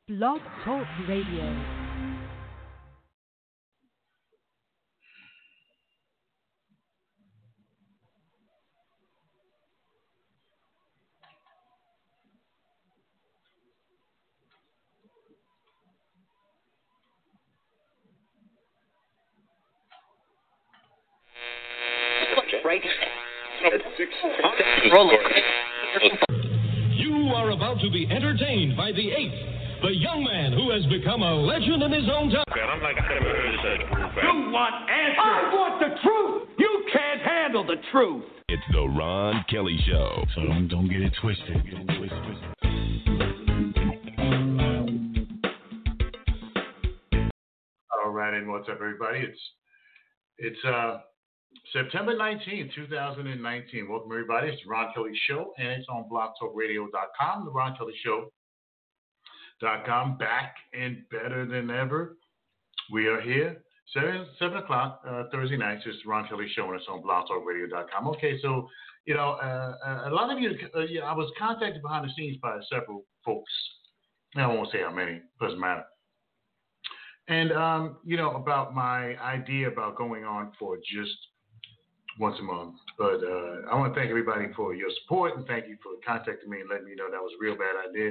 Blog Talk Radio. You are about to be entertained by the eighth, the young man who has become a legend in his own time. I'm like, I never heard of such. You want answers? I want the truth. You can't handle the truth. It's the Ron Kelly Show. So don't get it twisted. All right, and what's up, everybody? It's September 19th, 2019. Welcome, everybody. It's the Ron Kelly Show, and it's on blogtalkradio.com, the Ron Kelly Show.com, back and better than ever. We are here, 7 o'clock Thursday nights. It's the Ron Kelly Show, and it's on blogtalkradio.com. Okay, so, a lot of you, I was contacted behind the scenes by several folks. I won't say how many, doesn't matter. And, about my idea about going on for just once a month. But I want to thank everybody for your support, and thank you for contacting me and letting me know that was a real bad idea.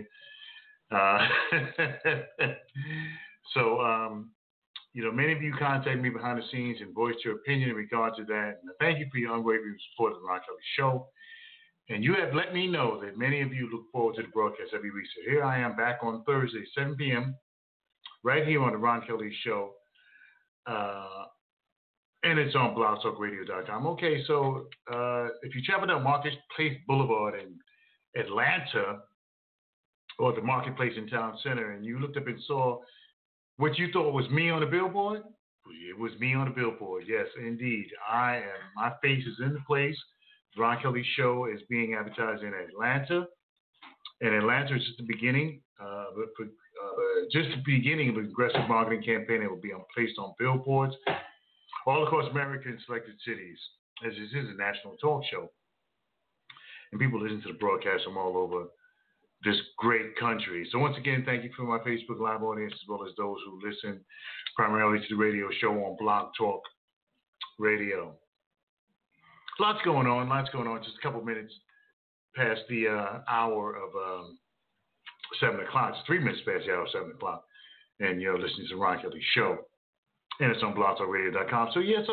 Many of you contacted me behind the scenes and voiced your opinion in regard to that. And thank you for your unwavering support of the Ron Kelly Show. And you have let me know that many of you look forward to the broadcast every week. So here I am back on Thursday, 7 p.m., right here on the Ron Kelly Show. And it's on blogtalkradio.com. Okay, so if you travel down Marketplace Boulevard in Atlanta, or the Marketplace in Town Center, and you looked up and saw what you thought was me on the billboard, it was me on the billboard. Yes, indeed. My face is in the place. The Ron Kelly Show is being advertised in Atlanta. And Atlanta is just the beginning. Just the beginning of an aggressive marketing campaign that will be placed on billboards all across America in selected cities, as this is a national talk show. And people listen to the broadcast from all over this great country. So once again, thank you for my Facebook Live audience, as well as those who listen primarily to the radio show on Blog Talk Radio. Lots going on. Just a couple minutes past the hour of 7 o'clock. It's 3 minutes past the hour of 7 o'clock. And you're listening to the Ron Kelly Show. And it's on blogtalkradio.com.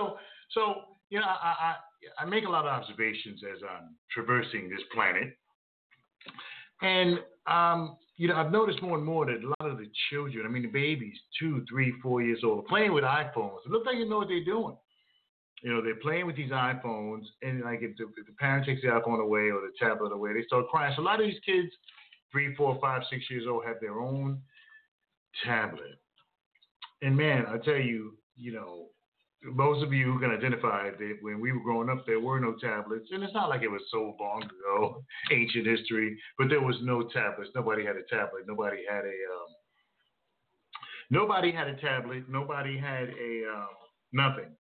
I make a lot of observations as I'm traversing this planet. And, I've noticed more and more that a lot of the children, the babies, 2, 3, 4 years old, are playing with iPhones. It looks like you know what they're doing. They're playing with these iPhones, and like if the parent takes the iPhone away or the tablet away, they start crying. So a lot of these kids, 3, 4, 5, 6 years old, have their own tablet. And man, I tell you, most of you who can identify that when we were growing up, there were no tablets. And it's not like it was so long ago, ancient history, but there was no tablets. Nobody had a tablet. Nobody had a tablet. Nobody had a nothing,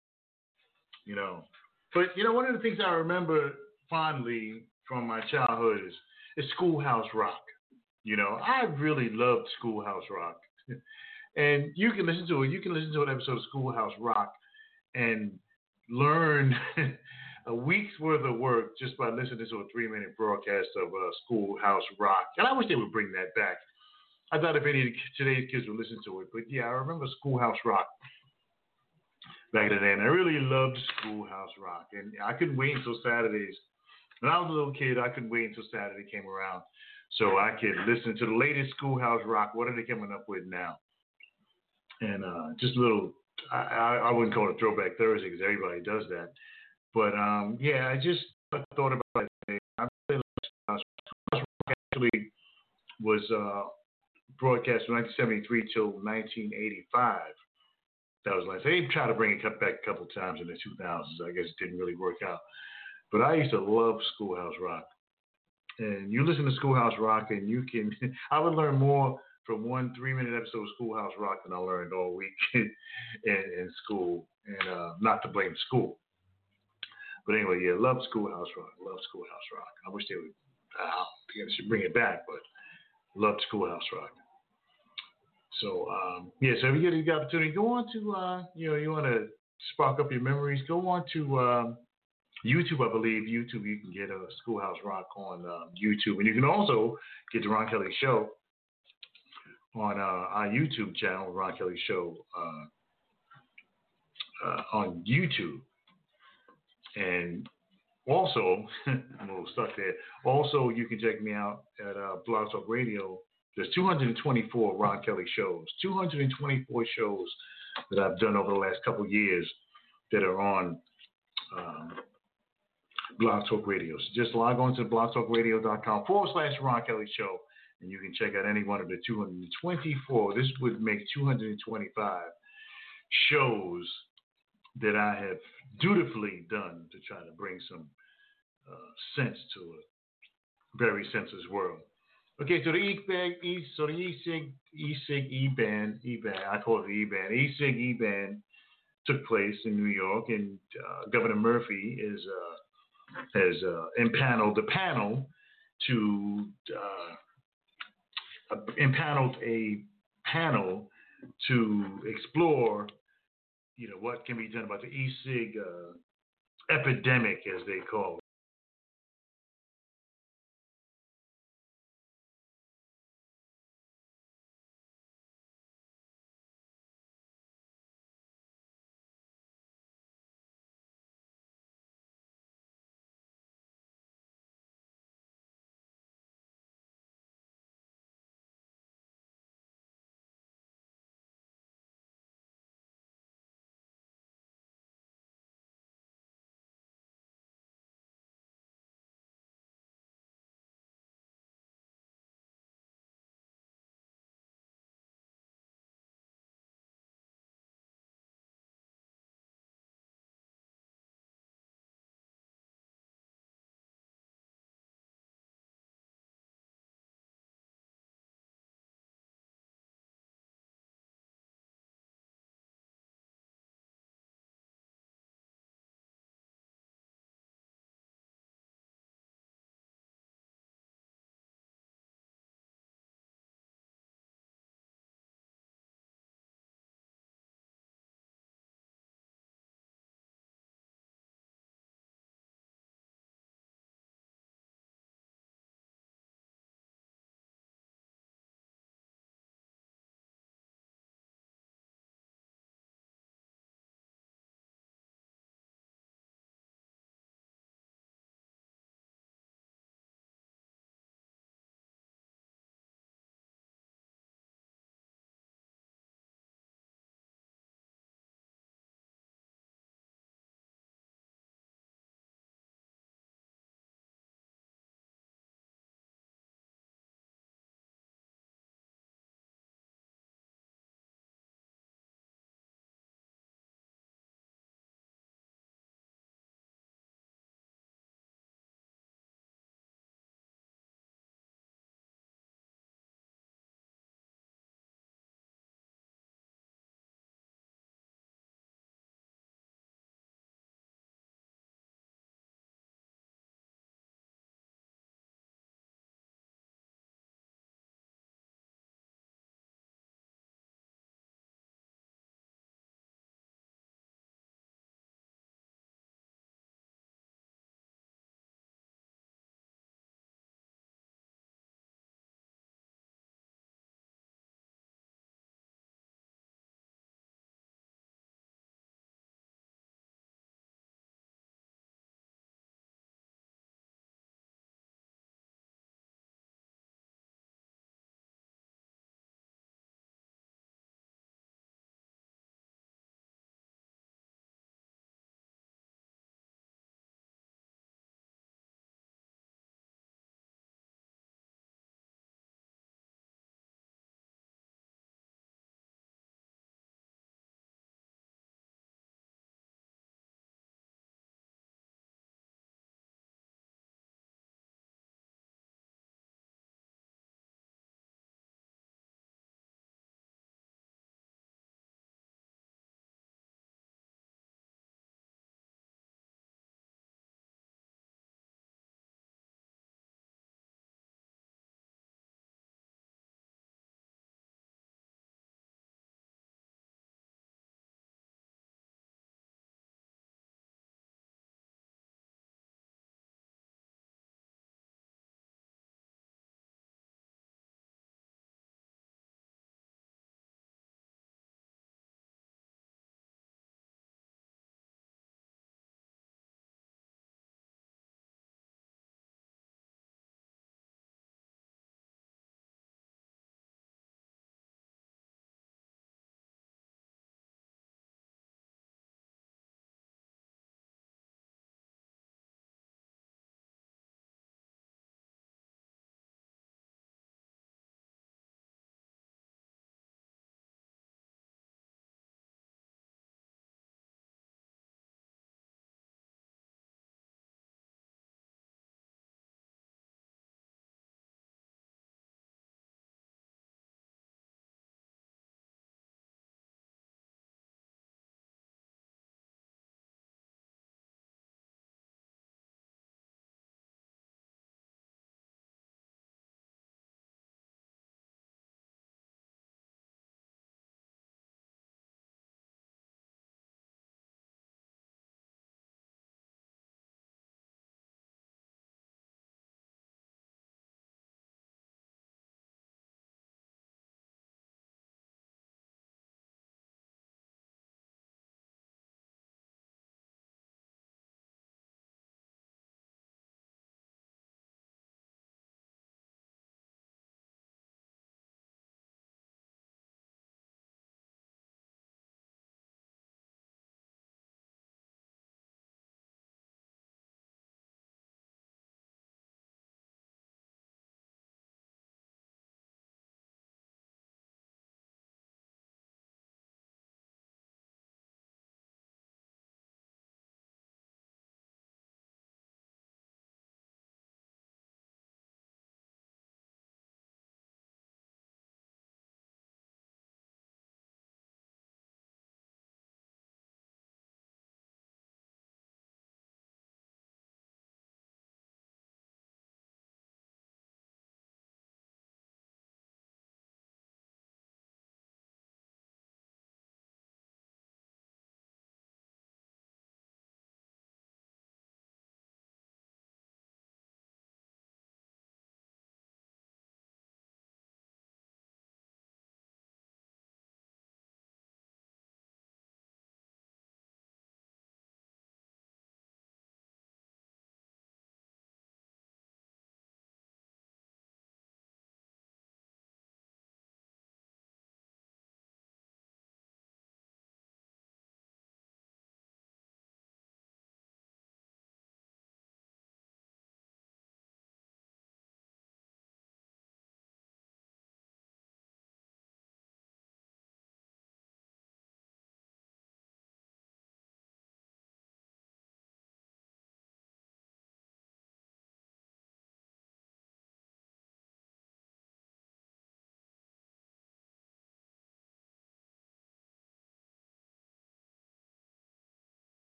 But, one of the things I remember fondly from my childhood is Schoolhouse Rock. I really loved Schoolhouse Rock. And you can listen to it. You can listen to an episode of Schoolhouse Rock and learn a week's worth of work just by listening to a 3-minute broadcast of Schoolhouse Rock. And I wish they would bring that back. I thought if any of today's kids would listen to it. But yeah, I remember Schoolhouse Rock back then. And I really loved Schoolhouse Rock. And I couldn't wait until Saturdays. When I was a little kid, I couldn't wait until Saturday came around so I could listen to the latest Schoolhouse Rock. What are they coming up with now? And just a little, I wouldn't call it Throwback Thursday because everybody does that. But, I just thought about it. I really liked Schoolhouse Rock. Actually was broadcast from 1973 till 1985. That was like, they tried to bring it back a couple times in the 2000s. I guess it didn't really work out. But I used to love Schoolhouse Rock. And you listen to Schoolhouse Rock and you can, I would learn more from one 3-minute episode of Schoolhouse Rock than I learned all week in school. And not to blame school. But anyway, yeah, love Schoolhouse Rock. Love Schoolhouse Rock. I wish they should bring it back, but loved Schoolhouse Rock. So so if you get the opportunity, go on to you want to spark up your memories. Go on to YouTube, I believe. YouTube, you can get a Schoolhouse Rock on YouTube, and you can also get the Ron Kelly Show on our YouTube channel, Ron Kelly Show on YouTube, and also I'm a little stuck there. Also, you can check me out at Blog Talk Radio. There's 224 Ron Kelly shows, 224 shows that I've done over the last couple of years that are on Blog Talk Radio. So just log on to blogtalkradio.com/Ron Kelly Show, and you can check out any one of the 224. This would make 225 shows that I have dutifully done to try to bring some sense to a very senseless world. Okay, so the E-Ban, I call it the E-Ban. E-Cig E-Ban took place in New York, and Governor Murphy has impaneled the panel to impaneled a panel to explore, what can be done about the e-cig epidemic, as they call it.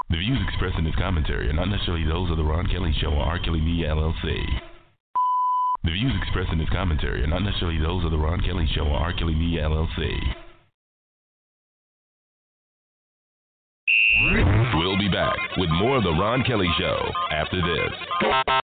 The views expressed in this commentary are not necessarily those of the Ron Kelly Show or R. Kelly Media, LLC. The views expressed in this commentary are not necessarily those of the Ron Kelly Show or R. Kelly Media, LLC. We'll be back with more of the Ron Kelly Show after this.